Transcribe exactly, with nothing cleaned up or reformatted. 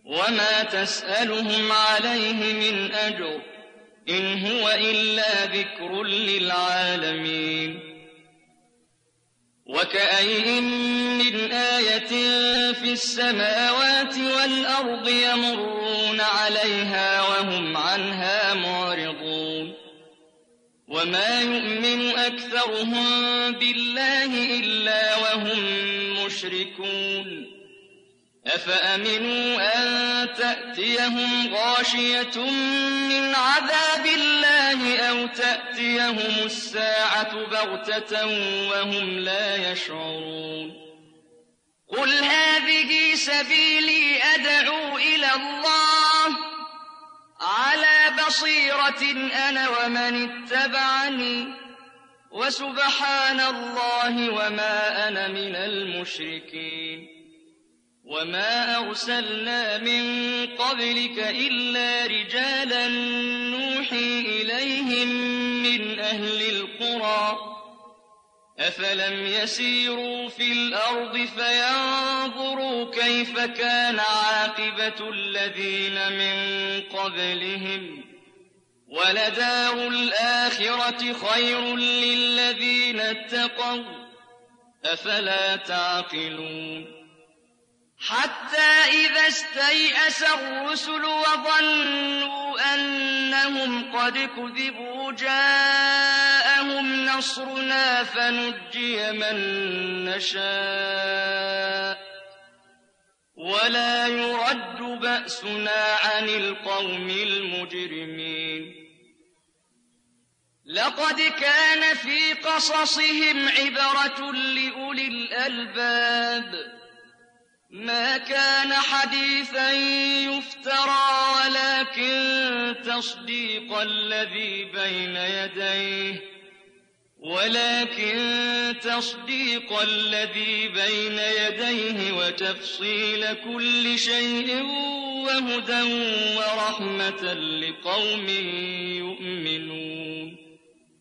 وما تسألهم عليه من أجر إن هو إلا ذكر للعالمين. وكأين من آية في السماوات والأرض يمرون عليها وهم عنها معرضون وما يؤمن أكثرهم بالله إلا وهم مشركون أفأمنوا أن تأتيهم غاشية من عذاب الله أو تأتيهم الساعة بغتة وهم لا يشعرون قل هذه سبيلي أدعو إلى الله على بصيرة أنا ومن اتبعني وسبحان الله وما أنا من المشركين. وما أرسلنا من قبلك إلا رجالا نوحي إليهم من أهل القرى أفلم يسيروا في الأرض فينظروا كيف كان عاقبة الذين من قبلهم ولدار الآخرة خير للذين اتقوا أفلا تعقلون حتى إذا استيأس الرسل وظنوا أنهم قد كذبوا جاءهم نصرنا فنجي من نشاء ولا يرد بأسنا عن القوم المجرمين. لقد كان في قصصهم عبرة لأولي الألباب ما كان حديثا يفترى ولكن تصديق الذي بين يديه ولكن تصديق الذي بين يديه وتفصيل كل شيء وهدى ورحمة لقوم يؤمنون.